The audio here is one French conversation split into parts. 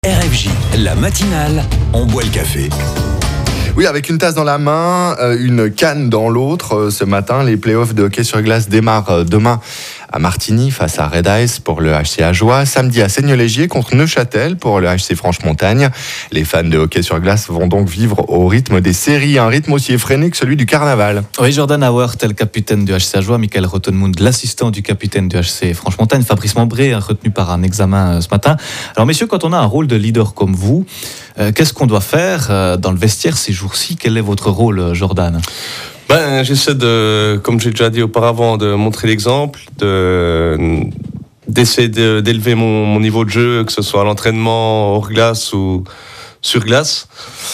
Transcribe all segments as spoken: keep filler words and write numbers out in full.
R F J, la matinale, on boit le café. Oui, avec une tasse dans la main, une canne dans l'autre. Ce matin, les playoffs de hockey sur glace démarrent demain à Martigny face à Red Ice pour le H C Ajoie. Samedi à Seignelay-Légier contre Neuchâtel pour le H C Franche-Montagne. Les fans de hockey sur glace vont donc vivre au rythme des séries, un rythme aussi effréné que celui du carnaval. Oui, Jordan Hauer, tel capitaine du H C Ajoie, Michael Rottenmund, l'assistant du capitaine du H C Franche-Montagne, Fabrice Membré, retenu par un examen ce matin. Alors messieurs, quand on a un rôle de leader comme vous, euh, qu'est-ce qu'on doit faire euh, dans le vestiaire ces jours-ci? Quel est votre rôle, Jordan? Ben, j'essaie de, comme j'ai déjà dit auparavant, de montrer l'exemple, de, d'essayer de, d'élever mon, mon niveau de jeu, que ce soit à l'entraînement, hors glace ou sur glace.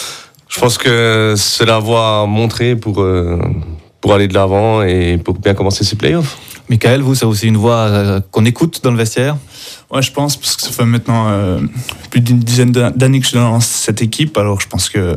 Je pense que c'est la voie à montrer pour, euh, pour aller de l'avant et pour bien commencer ces playoffs. Michael, vous, c'est aussi une voix euh, qu'on écoute dans le vestiaire? Ouais, je pense, parce que ça fait maintenant euh, plus d'une dizaine d'années que je suis dans cette équipe, alors je pense que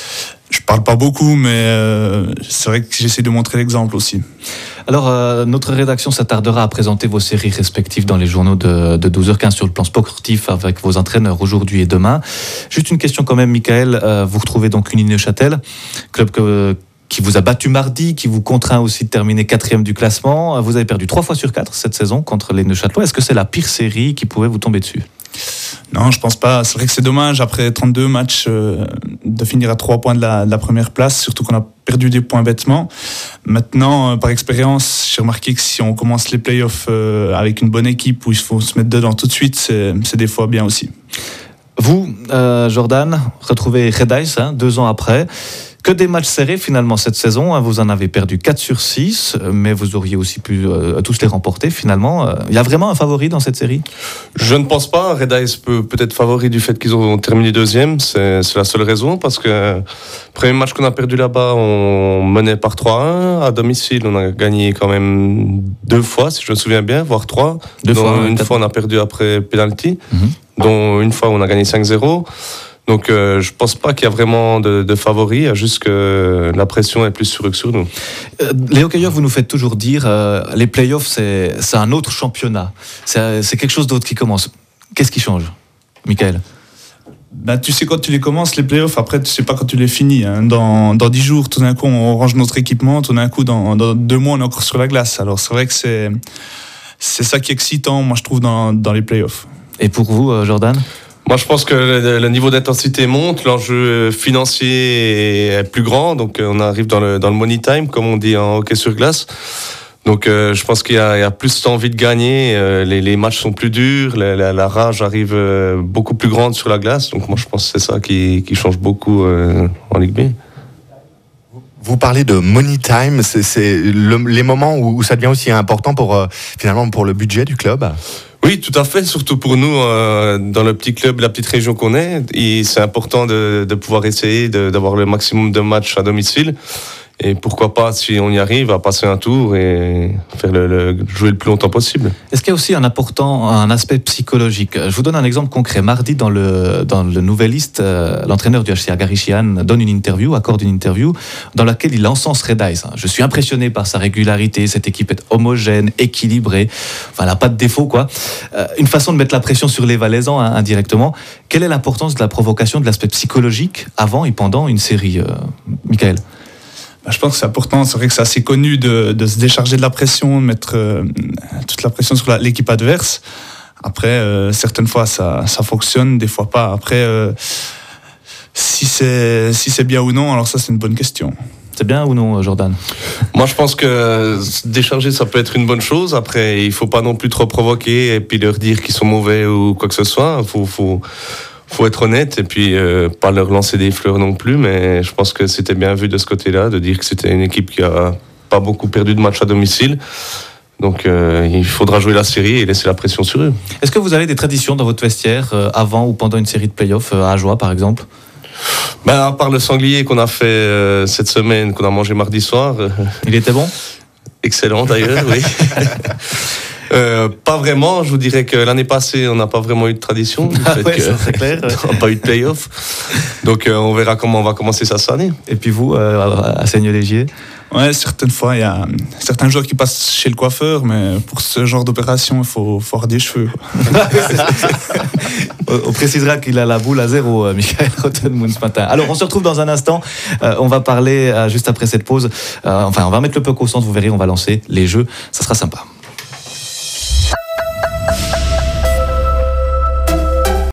je parle pas beaucoup, mais euh, c'est vrai que j'essaie de montrer l'exemple aussi. Alors, euh, notre rédaction s'attardera à présenter vos séries respectives dans les journaux de, de douze heures quinze sur le plan sportif avec vos entraîneurs aujourd'hui et demain. Juste une question quand même, Michael. Euh, vous retrouvez donc Uni Neuchâtel, club que, qui vous a battu mardi, qui vous contraint aussi de terminer quatrième du classement. Vous avez perdu trois fois sur quatre cette saison contre les Neuchâtelois. Est-ce que c'est la pire série qui pouvait vous tomber dessus ? Non, je pense pas. C'est vrai que c'est dommage, après trente-deux matchs, euh, de finir à trois points de la, de la première place, surtout qu'on a perdu des points bêtement. Maintenant, euh, par expérience, j'ai remarqué que si on commence les playoffs euh, avec une bonne équipe où il faut se mettre dedans tout de suite, c'est, c'est des fois bien aussi. Vous, euh, Jordan, retrouvez Red Ice hein, deux ans après. Que des matchs serrés finalement cette saison, hein, vous en avez perdu quatre sur six, mais vous auriez aussi pu euh, tous les remporter finalement. Il euh, y a vraiment un favori dans cette série? Je ne pense pas. Red Ice peut peut-être favori du fait qu'ils ont terminé deuxième, c'est, c'est la seule raison, parce que le premier match qu'on a perdu là-bas, on menait par trois un. À domicile, on a gagné quand même deux fois, si je me souviens bien, voire trois. Deux fois, une peut-être. fois, on a perdu après penalty, Mm-hmm. dont une fois, on a gagné cinq zéro. Donc euh, je ne pense pas qu'il y a vraiment de, de favoris, juste que la pression est plus sur eux que sur nous. Euh, les hockeyeurs, vous nous faites toujours dire, euh, les playoffs, c'est, c'est un autre championnat. C'est, c'est quelque chose d'autre qui commence. Qu'est-ce qui change, Michael? Ben, tu sais quand tu les commences, les playoffs, après tu sais pas quand tu les finis. Hein. Dans, dans dix jours, tout d'un coup, on range notre équipement, tout d'un coup, dans, dans deux mois, on est encore sur la glace. Alors c'est vrai que c'est, c'est ça qui est excitant, moi je trouve, dans, dans les playoffs. Et pour vous, euh, Jordan? Moi, je pense que le, le niveau d'intensité monte, l'enjeu financier est plus grand, donc on arrive dans le, dans le money time, comme on dit en hockey sur glace. Donc, euh, je pense qu'il y a, il y a plus d'envie de gagner, euh, les, les matchs sont plus durs, la, la, la rage arrive euh, beaucoup plus grande sur la glace. Donc, moi, je pense que c'est ça qui, qui change beaucoup euh, en Ligue B. Vous parlez de money time, c'est, c'est le, les moments où, où ça devient aussi important pour, euh, finalement, pour le budget du club? Oui, tout à fait, surtout pour nous, euh, dans le petit club, la petite région qu'on est. Et c'est important de, de pouvoir essayer de, d'avoir le maximum de matchs à domicile. Et pourquoi pas, si on y arrive, à passer un tour et faire le, le, jouer le plus longtemps possible. Est-ce qu'il y a aussi un important un aspect psychologique? Je vous donne un exemple concret. Mardi, dans le, dans le Nouvelliste, euh, l'entraîneur du H C Agarichian donne une interview, accorde une interview, dans laquelle il encense Red Ice. Je suis impressionné par sa régularité, cette équipe est homogène, équilibrée, enfin, elle n'a pas de défaut, quoi. Euh, une façon de mettre la pression sur les Valaisans, hein, indirectement. Quelle est l'importance de la provocation, de l'aspect psychologique, avant et pendant une série, euh, Michael? Ben, je pense que c'est important, c'est vrai que c'est assez connu de, de se décharger de la pression, de mettre euh, toute la pression sur la, l'équipe adverse. Après, euh, certaines fois ça, ça fonctionne, des fois pas. Après, euh, si, c'est, si c'est bien ou non, alors ça c'est une bonne question. C'est bien ou non, Jordan? Moi, je pense que se décharger, ça peut être une bonne chose. Après, il ne faut pas non plus trop provoquer et puis leur dire qu'ils sont mauvais ou quoi que ce soit. Il faut... faut faut être honnête et puis euh, pas leur lancer des fleurs non plus, mais je pense que c'était bien vu de ce côté-là, de dire que c'était une équipe qui a pas beaucoup perdu de matchs à domicile. Donc euh, il faudra jouer la série et laisser la pression sur eux. Est-ce que vous avez des traditions dans votre vestiaire, euh, avant ou pendant une série de playoffs, euh, à Ajoie par exemple? Ben, à part le sanglier qu'on a fait euh, cette semaine, qu'on a mangé mardi soir. Euh, Il était bon? Excellent d'ailleurs, oui. Euh, pas vraiment, je vous dirais que l'année passée, on n'a pas vraiment eu de tradition. Du ah fait ouais, que ça, c'est clair. on n'a pas eu de play-off. Donc euh, on verra comment on va commencer ça cette année. Et puis vous, euh, à Seignelay-Légier? Ouais, certaines fois, il y a certains joueurs qui passent chez le coiffeur, mais pour ce genre d'opération, il faut, faut avoir des cheveux. On précisera qu'il a la boule à zéro, euh, Michael Rottenmund ce matin. Alors, on se retrouve dans un instant. Euh, on va parler, euh, juste après cette pause, euh, enfin, on va mettre le puck au centre, vous verrez, on va lancer les jeux. Ça sera sympa.